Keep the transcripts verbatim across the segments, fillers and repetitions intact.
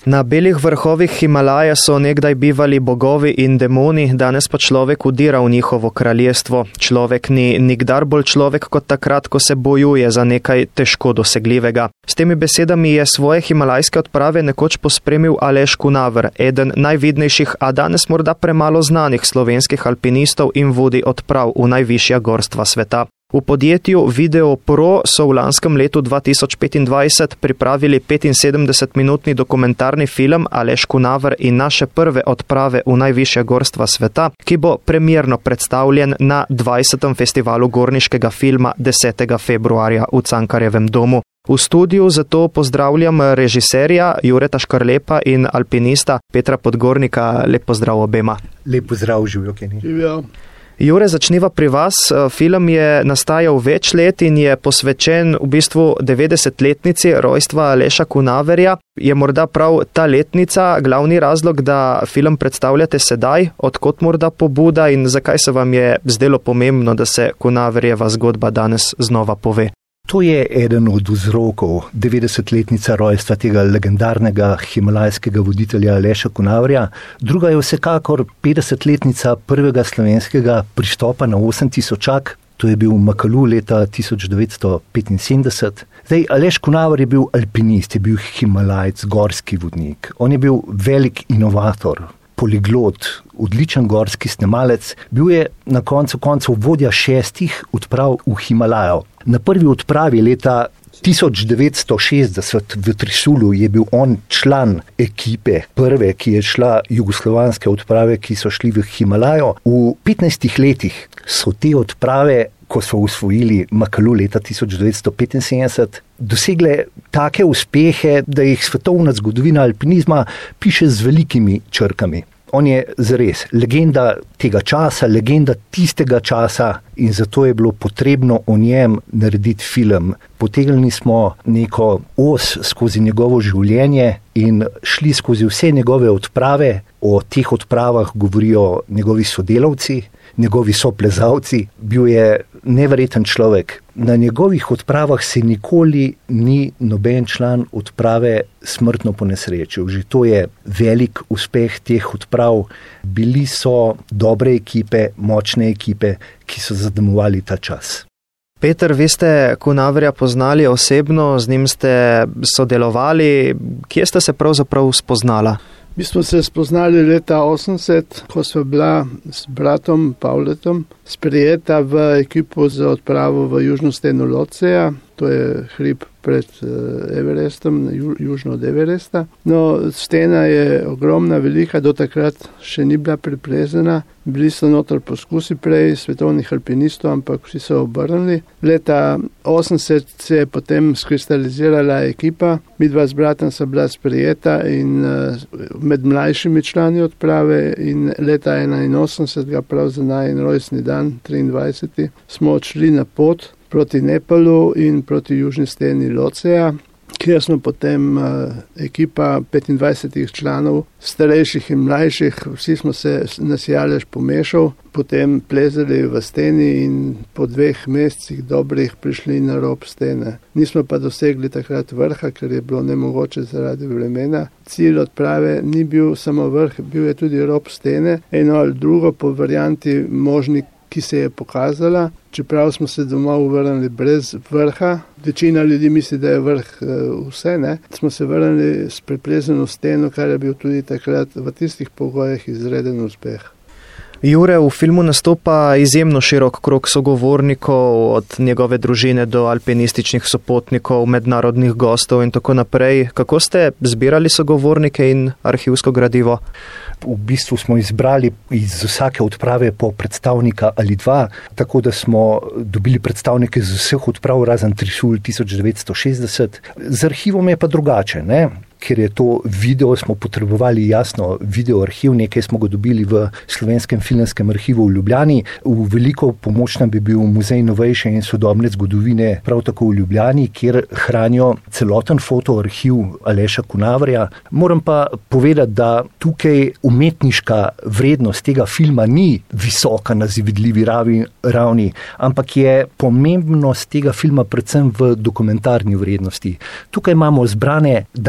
Na belih vrhovih Himalaje so nekdaj bivali bogovi in demoni, danes pa človek udira v njihovo kraljestvo. Človek ni nikdar bolj človek kot takrat, ko se bojuje za nekaj težko dosegljivega. S temi besedami je svoje himalajske odprave nekoč pospremil Aleš Kunaver, eden najvidnejših, a danes morda premalo znanih slovenskih alpinistov in vodij odprav v najvišja gorstva sveta. V podjetju Video Pro so v lanskem letu dva tisoč petindvajset pripravili petinsedemdesetminutni dokumentarni film Aleš Kunaver in naše prve odprave v najvišja gorstva sveta, ki bo premierno predstavljen na dvajsetem festivalu gorniškega filma desetega februarja v Cankarjevem domu. V studiu zato pozdravljam režiserja Jureta Škarlepa in alpinista Petra Podgornika. Lep pozdrav obema. Lep pozdrav, živijo, Kenny. Živijo. Jure, začniva pri vas. Film je nastajal več let in je posvečen v bistvu devetdesetletnici rojstva Aleša Kunaverja. Je morda prav ta letnica glavni razlog, da film predstavljate sedaj? Odkot morda pobuda in zakaj se vam je zdelo pomembno, da se Kunaverjeva zgodba danes znova pove? To je eden od vzrokov, devetdesetletnica rojstva tega legendarnega himalajskega voditelja Aleša Kunaverja. Druga je vsekakor petdesetletnica prvega slovenskega pristopa na osemtisočak, to je bil v Makalu leta tisoč devetsto petinsedemdeset. Zdaj, Aleš Kunaver je bil alpinist, je bil himalajec, gorski vodnik. On je bil velik inovator, poliglot, odličen gorski snemalec. Bil je na koncu koncev vodja šestih odprav v Himalajo. Na prvi odpravi leta tisoč devetsto šestdeset v Trisulu je bil on član ekipe prve, ki je šla jugoslovanske odprave, ki so šli v Himalajo. V petnajstih letih so te odprave, ko so usvojili Makalu leta tisoč devetsto petinsedemdeset, dosegle take uspehe, da jih svetovna zgodovina alpinizma piše z velikimi črkami. On je zares legenda tega časa, legenda tistega časa in zato je bilo potrebno o njem narediti film. Potegnili smo neko os skozi njegovo življenje in šli skozi vse njegove odprave. O teh odpravah govorijo njegovi sodelavci, njegovi soplezalci. Bil je neverjeten človek. Na njegovih odpravah se nikoli ni noben član odprave smrtno ponesrečil. Že to je velik uspeh teh odprav. Bili so dobre ekipe, močne ekipe, ki so zadomovali ta čas. Peter, vi ste Kunaverja poznali osebno, z njim ste sodelovali. Kje ste se pravzaprav spoznala? Mi smo se spoznali leta osemdeset, ko sva bila s bratom Pavletom sprejeta v ekipo za odpravo v južno steno Lotseja. To je hrib pred Everestom, ju, južno od Everesta. No, stena je ogromna, velika, do takrat še ni bila preplezena. Bili so noter poskusi prej svetovnih alpinistov, ampak vsi so obrnili. Leta osemdeset se je potem skristalizirala ekipa. Midva z bratom sta bila sprejeta in med mlajšimi člani odprave in leta enainosemdeset, prav za najin rojstni dan, triindvajseti, smo odšli na pot proti Nepalu in proti južni steni Lotseja, kjer smo potem uh, ekipa petindvajsetih članov, starejših in mlajših, vsi smo se nasijalež pomešal, potem plezali v steni in po dveh mesecih dobrih prišli na rob stene. Nismo pa dosegli takrat vrha, ker je bilo nemogoče zaradi vremena. Cilj odprave ni bil samo vrh, bil je tudi rob stene, eno ali drugo po varianti možni, ki se je pokazala. Čeprav smo se domov vrnili brez vrha, večina ljudi misli, da je vrh vse, ne? Smo se vrnili s preplezano steno, kar je bil tudi takrat v tistih pogojih izreden uspeh. Jure, v filmu nastopa izjemno širok krog sogovornikov, od njegove družine do alpinističnih sopotnikov, mednarodnih gostov in tako naprej. Kako ste zbirali sogovornike in arhivsko gradivo? V bistvu smo izbrali iz vsake odprave po predstavnika ali dva, tako da smo dobili predstavnike z vseh odprav razen Trisul tisoč devetsto šestdeset. Z arhivom je pa drugače, ne? Ker je to video, smo potrebovali jasno video arhiv, nekaj smo ga dobili v Slovenskem filmskem arhivu v Ljubljani. V veliko pomoč nam bi bil Muzej novejše in sodobne zgodovine, prav tako v Ljubljani, kjer hranijo celoten fotoarhiv Aleša Kunaverja. Moram pa povedati, da tukaj umetniška vrednost tega filma ni visoka na zavidljivi ravni, ampak je pomembnost tega filma predvsem v dokumentarni vrednosti. Tukaj imamo zbrane danes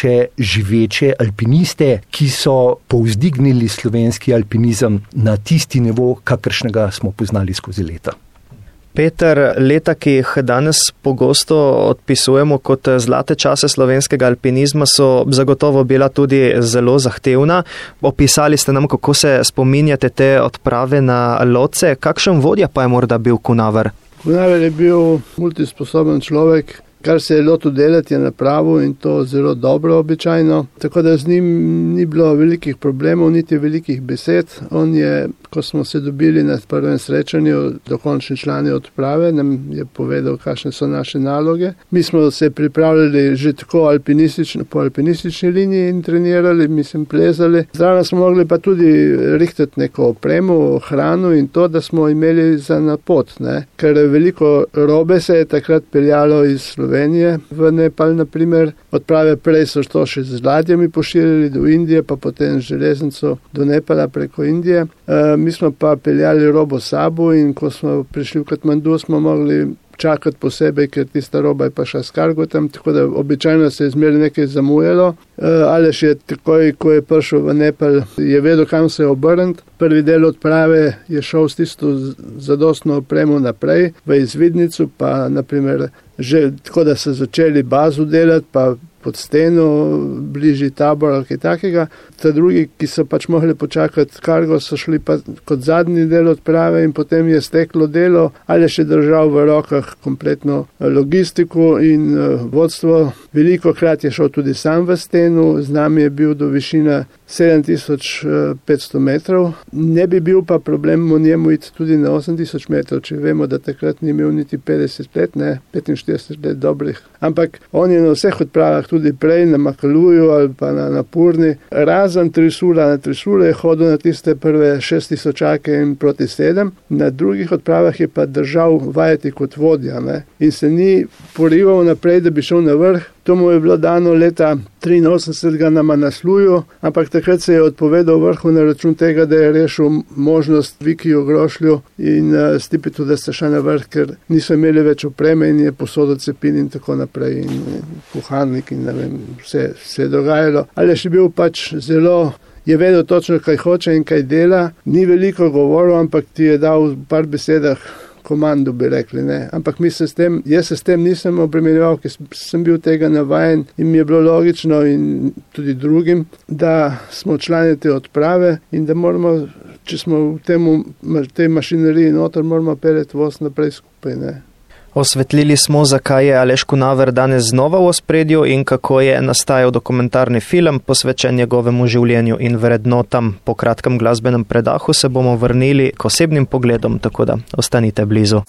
še živeče alpiniste, ki so povzdignili slovenski alpinizem na tisti nivo, kakršnega smo poznali skozi leta. Peter, leta, ki jih danes pogosto odpisujemo kot zlate čase slovenskega alpinizma, so zagotovo bila tudi zelo zahtevna. Opisali ste nam, kako se spominjate te odprave na Lotse. Kakšen vodja pa je morda bil Kunaver? Kunaver je bil multisposoben človek, kar se je lotil delati je napravil in to zelo dobro običajno. Tako da z njim ni bilo velikih problemov, niti velikih besed. On je, ko smo se dobili na prvem srečanju, dokončni člani odprave, nam je povedal, kakšne so naše naloge. Mi smo se pripravljali že tako alpinistično, po alpinistični liniji in trenirali, mislim, plezali. Zraven smo mogli pa tudi rihtati neko opremo, hrano in to, da smo imeli za napot, ne? Ker veliko robe se je takrat peljalo iz Slovenije v Nepal, na primer. Odprave prej so to še z ladjami pošiljali do Indije, pa potem z železnico do Nepala preko Indije. E, mi smo pa peljali robo sabo in ko smo prišli v Katmandu, smo mogli čakati posebej, ker tista roba je pa šla s kargotem, tako da običajno se je zmeraj nekaj zamujalo. E, Aleš je takoj, ko je prišel v Nepal, je vedel, kam se obrniti. Prvi del odprave je šel s tisto zadostno opremo naprej v izvidnico, pa naprimer že tako, da so začeli bazo delati, pa pod steno, bližji tabor ali kaj takega. Ta drugi, ki so pač mogli počakati kargo, so šli pa kot zadnji del odprave in potem je steklo delo, ali je še držal v rokah kompletno logistiko in uh, vodstvo. Veliko krat je šel tudi sam v stenu, z nami je bil do višine sedem tisoč petsto metrov. Ne bi bil pa problem o njemu iti tudi na osem tisoč metrov, če vemo, da takrat ni imel niti petdeset let, ne, petinštirideset let dobrih. Ampak on je na vseh odpravah tudi prej na Makaluju ali pa na Napurni. Razen Trisula, na Trisula je hodil na tiste prve šest tisočake in proti sedem. Na drugih odpravah je pa držal vajeti kot vodja, ne, in se ni porival naprej, da bi šel na vrh. To mu je bilo dano leta triinosemdeset na Manasluju, ampak takrat se je odpovedal vrhu na račun tega, da je rešil možnost Vikiju Grošlju in uh, Stipitu, da sta šla na vrh, ker niso imeli več opreme in je posodil cepin in tako naprej in kuhalnik in ne vem, vse se je dogajalo. Ali je še bil pač zelo, je vedel točno, kaj hoče in kaj dela, ni veliko govoril, ampak ti je dal v par besedah komando, bi rekli, ne. Ampak mi se s tem, jaz se s tem nisem obremenjeval, ker sem bil tega navajen in mi je bilo logično in tudi drugim, da smo člani te odprave in da moramo, če smo v temu, tej mašineriji noter, moramo peljati voz naprej skupaj, ne. Osvetlili smo, zakaj je Aleš Kunaver danes znova v ospredju in kako je nastajal dokumentarni film posvečen njegovemu življenju in vrednotam. Po kratkem glasbenem predahu se bomo vrnili k osebnim pogledom, tako da ostanite blizu.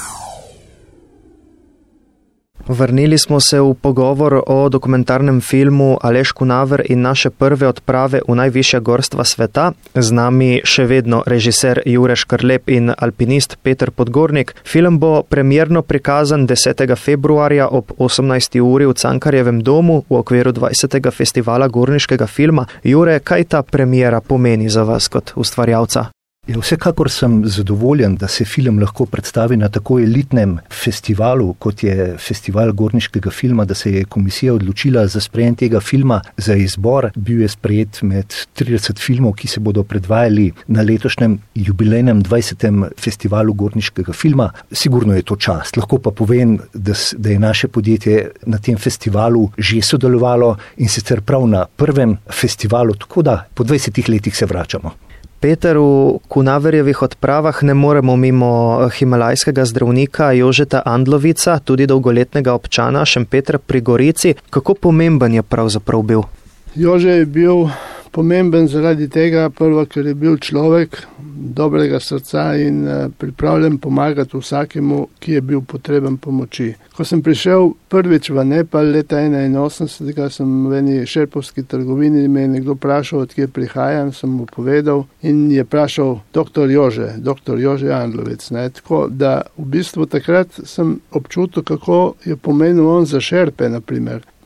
Vrnili smo se v pogovor o dokumentarnem filmu Aleš Kunaver in naše prve odprave v najvišja gorstva sveta. Z nami še vedno režiser Jure Škrlep in alpinist Peter Podgornik. Film bo premierno prikazan desetega februarja ob osemnajsti uri v Cankarjevem domu v okviru dvajsetega festivala gorniškega filma. Jure, kaj ta premiera pomeni za vas kot ustvarjalca? Ja, vsekakor sem zadovoljen, da se film lahko predstavi na tako elitnem festivalu, kot je festival gorniškega filma, da se je komisija odločila za sprejem tega filma za izbor. Bil je sprejet med trideset filmov, ki se bodo predvajali na letošnjem jubilejnem dvajsetem festivalu gorniškega filma. Sigurno je to čast. Lahko pa povem, da, da je naše podjetje na tem festivalu že sodelovalo in sicer prav na prvem festivalu, tako da po dvajsetih letih se vračamo. Peter, v Kunaverjevih odpravah ne moremo mimo himalajskega zdravnika Jožeta Andlovica, tudi dolgoletnega občana Šempetra pri Gorici. Kako pomemben je pravzaprav bil? Jože je bil pomemben zaradi tega, prvo, ker je bil človek dobrega srca in pripravljen pomagati vsakemu, ki je bil potreben pomoči. Ko sem prišel prvič v Nepal leta enainosemdeset, sem v eni šerpovski trgovini, me je nekdo vprašal, odkje prihajam, sem mu povedal in je vprašal doktor Jože, doktor Jože Andlovec. Ne? Tako da v bistvu takrat sem občutil, kako je pomenil on za šerpe, naprimer.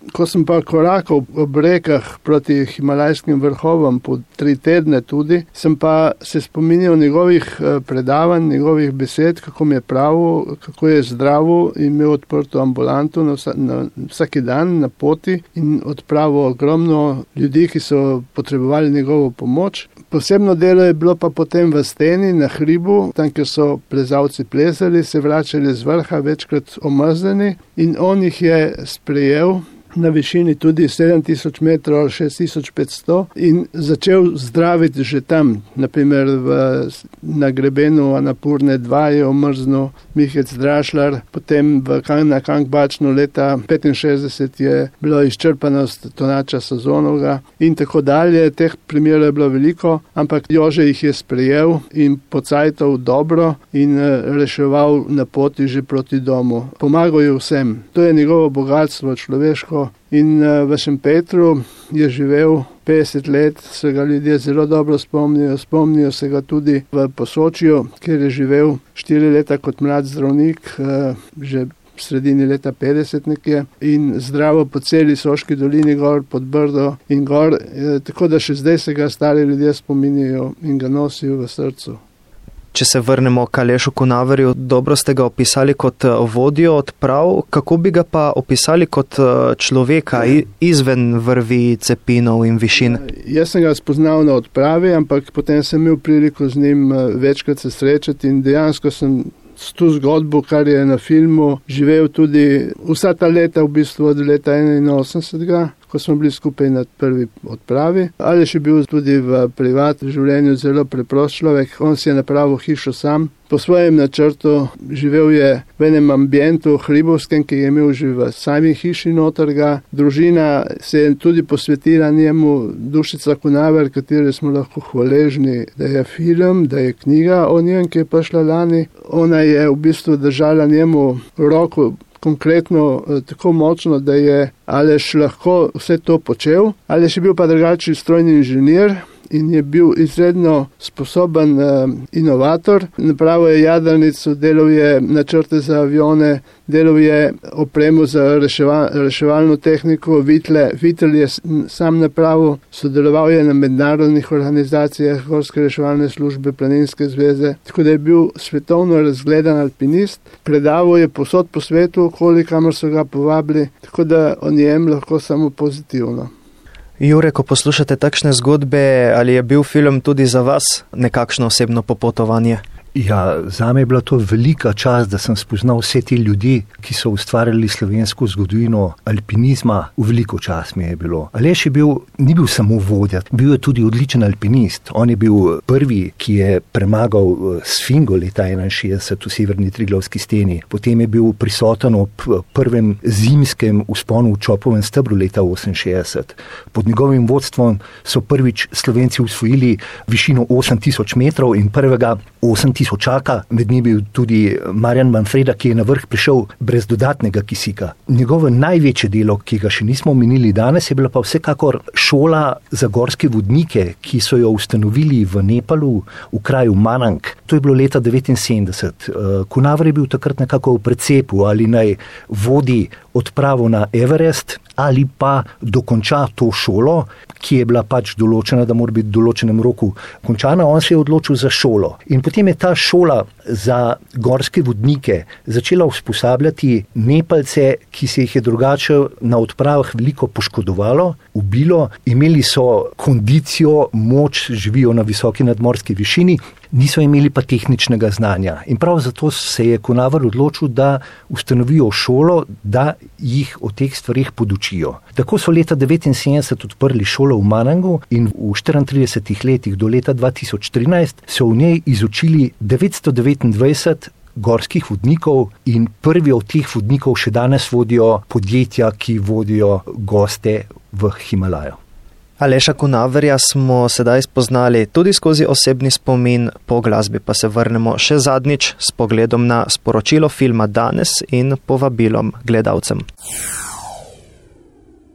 Ko sem pa korakal ob rekah proti himalajskim vrhovom po tri tedne tudi, sem pa se spominjal njegovih predavanj, njegovih besed, kako mi je pravil, kako je zdravo, imel odprto ambulanto na vsa, na, vsaki dan na poti in odpravil ogromno ljudi, ki so potrebovali njegovo pomoč. Posebno delo je bilo pa potem v steni na hribu, tam, kjer so plezalci plezali, se vračali z vrha večkrat omrzeni in on jih je sprejel na višini tudi sedem tisoč metrov ali šest tisoč petsto in začel zdraviti že tam. Naprimer v, na grebenu Anapurne dva je omrznil Mihec Drašlar, potem v, na Kangbačnu leta petinšestdeset je bilo izčrpanost Tonača Sazonoga in tako dalje. Teh primerov je bilo veliko, ampak Jože jih je sprejel in pocajtal dobro in reševal na poti že proti domu. Pomagal je vsem. To je njegovo bogatstvo človeško. In v Šempetru je živel petdeset let, se ga ljudje zelo dobro spomnijo. Spomnijo se ga tudi v Posočju, kjer je živel štiri leta kot mlad zdravnik, že v sredini leta petdeset nekje in zdravo po celi Soški dolini gor, pod Brdo in gor, tako da še zdaj se ga stari ljudje spominjajo in ga nosijo v srcu. Če se vrnemo k Alešu Kunaverju, dobro ste ga opisali kot vodjo odprav, kako bi ga pa opisali kot človeka izven vrvi, cepinov in višin? Jaz sem ga spoznal na odpravi, ampak potem sem imel priliko z njim večkrat se srečati in dejansko sem s to zgodbo, kar je na filmu, živel tudi vsa ta leta, v bistvu od leta enainosemdesetega, ko smo bili skupaj na prvi odpravi. Aleš je bil tudi v privatnem življenju zelo preprost človek, on si je napravil hišo sam. Po svojem načrtu živel je v enem ambientu hribovskem, ki je imel že v sami hiši notrga. Družina se je tudi posvetila njemu, Dušica Kunaver, kateri smo lahko hvaležni, da je film, da je knjiga o njem, ki je prišla lani. Ona je v bistvu držala njemu roko konkretno tako močno, da je Aleš lahko vse to počel. Aleš je bil pa drugačen strojni inženir in je bil izredno sposoben uh, inovator. Napravil je jadrnico, delal je načrte za avione, delal je opremo za reševa, reševalno tehniko, vitle, vitel je sam napravil, sodeloval je na mednarodnih organizacijah, Gorske reševalne službe, Planinske zveze, tako da je bil svetovno razgledan alpinist. Predaval je posod po svetu, okoli kamor so ga povabili, tako da o njem lahko samo pozitivno. Jure, ko poslušate takšne zgodbe, ali je bil film tudi za vas nekakšno osebno popotovanje? Ja, zame je bila to velika čast, da sem spoznal vse te ljudi, ki so ustvarjali slovensko zgodovino alpinizma. V veliko čast mi je bilo. Aleš je bil, ni bil samo vodja, bil je tudi odličen alpinist. On je bil prvi, ki je premagal Sfingo leta enainšestdeset v severni Triglavski steni. Potem je bil prisoten ob prvem zimskem vzponu v Čopovem stebru leta oseminšestdeset. Pod njegovim vodstvom so prvič Slovenci usvojili višino osem tisoč metrov in prvega osem tisočaka, med njimi bil tudi Marjan Manfreda, ki je na vrh prišel brez dodatnega kisika. Njegovo največje delo, ki ga še nismo omenili danes, je bila pa vsekakor šola za gorske vodnike, ki so jo ustanovili v Nepalu, v kraju Manang. To je bilo leta devetinsedemdeset. Kunaver je bil takrat nekako v precepu, ali naj vodi odpravo na Everest ali pa dokonča to šolo, ki je bila pač določena, da mora biti v določenem roku končana. On se je odločil za šolo. In potem je ta šola za gorske vodnike začela usposabljati Nepalce, ki se jih je drugače na odpravah veliko poškodovalo, ubilo, imeli so kondicijo, moč, živijo na visoki nadmorski višini, niso imeli pa tehničnega znanja. In prav zato se je Kunaver odločil, da ustanovijo šolo, da jih o teh stvarih podučijo. Tako so leta devetinsedemdeset odprli šolo v Manangu in v štiriintridesetih letih do leta dva tisoč trinajst so v njej izučili devetsto devetindvajset gorskih vodnikov in prvi od teh vodnikov še danes vodijo podjetja, ki vodijo goste v Himalajo. Aleša Kunaverja smo sedaj spoznali tudi skozi osebni spomin, po glasbi pa se vrnemo še zadnjič s pogledom na sporočilo filma danes in povabilom gledalcem.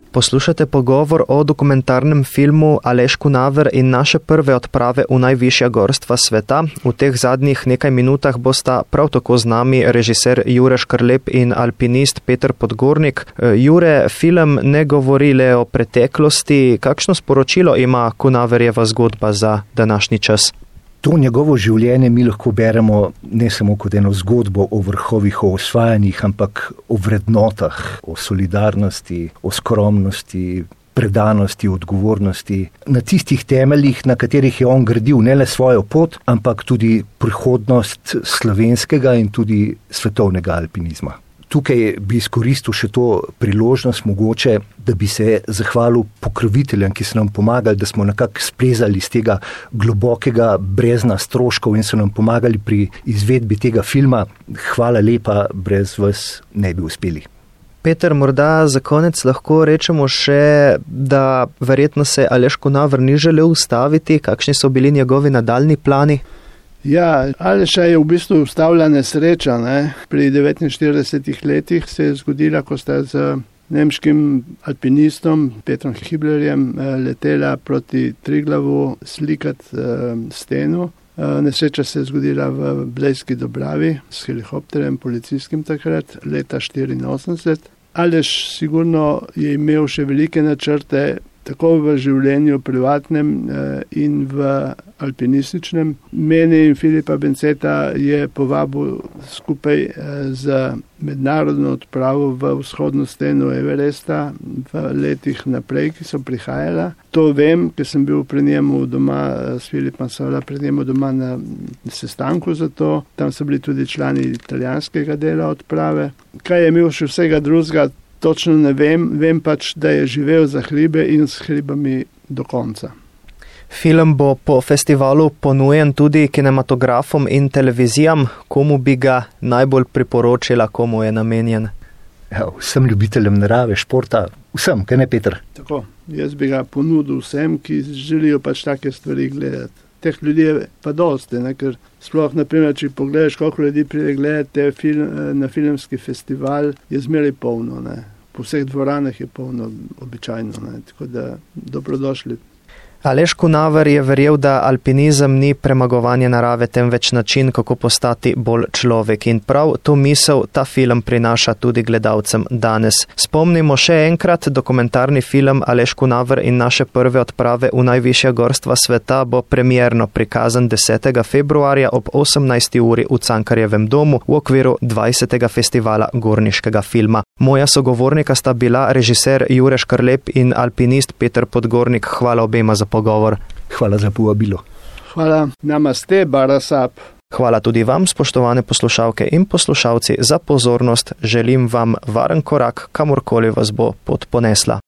Poslušate pogovor o dokumentarnem filmu Aleš Kunaver in naše prve odprave v najvišja gorstva sveta. V teh zadnjih nekaj minutah bosta prav tako z nami režiser Jure Škrlep in alpinist Peter Podgornik. Jure, film ne govori le o preteklosti. Kakšno sporočilo ima Kunaverjeva zgodba za današnji čas? To njegovo življenje mi lahko beremo ne samo kot eno zgodbo o vrhovih, o osvajanjih, ampak o vrednotah, o solidarnosti, o skromnosti, predanosti, odgovornosti, na tistih temeljih, na katerih je on gradil ne le svojo pot, ampak tudi prihodnost slovenskega in tudi svetovnega alpinizma. Tukaj bi izkoristil še to priložnost mogoče, da bi se zahvalil pokroviteljem, ki so nam pomagali, da smo nekako splezali iz tega globokega brezna stroškov in so nam pomagali pri izvedbi tega filma. Hvala lepa, brez vas ne bi uspeli. Peter, morda za konec lahko rečemo še, da verjetno se Aleš Kunaver ni želel ustaviti. Kakšni so bili njegovi nadaljni plani? Ja, Aleša je v bistvu ustavila nesreča. Ne? Pri devetinštiridesetih letih se je zgodila, ko sta z nemškim alpinistom Petrom Hiblerjem letela proti Triglavu slikati steno. Nesreča se je zgodila v Blejski Dobravi s helikopterjem policijskim takrat, leta štiriinosemdeset. Aleš sigurno je imel še velike načrte, tako v življenju privatnem in v alpinističnem. Mene in Filipa Benceta je povabil skupaj z mednarodno odpravo v vzhodno steno Everesta v letih naprej, ki so prihajala. To vem, ker sem bil pri njemu doma, s Filipom Sala pri njemu doma na sestanku za to. Tam so bili tudi člani italijanskega dela odprave. Kaj je imel še vsega drugega, točno ne vem, vem pač, da je živel za hribe in s hribami do konca. Film bo po festivalu ponujen tudi kinematografom in televizijam. Komu bi ga najbolj priporočila, komu je namenjen? Ja, vsem ljubiteljem narave, športa, vsem, kaj ne, Peter? Tako, jaz bi ga ponudil vsem, ki želijo pač take stvari gledati. Teh ljudi je pa dosti, ne? Ker sploh, naprimer, če pogledaš, koliko ljudi pride gledati film, na filmski festival, je zmeraj polno. Ne? Po vseh dvoranah je polno običajno, ne? Tako da dobrodošli. Aleš Kunaver je verjel, da alpinizem ni premagovanje narave, temveč način, kako postati bolj človek. In prav to misel ta film prinaša tudi gledalcem danes. Spomnimo še enkrat, dokumentarni film Aleš Kunaver in naše prve odprave v najvišja gorstva sveta bo premierno prikazan desetega februarja ob osemnajsti uri v Cankarjevem domu v okviru dvajsetega festivala gorniškega filma. Moja sogovornika sta bila režiser Jure Škrlep in alpinist Peter Podgornik. Hvala obema za pogovor. Hvala za povabilo. Hvala. Namaste, Barasap. Hvala tudi vam, spoštovane poslušalke in poslušalci, za pozornost. Želim vam varen korak, kamorkoli vas bo pot ponesla.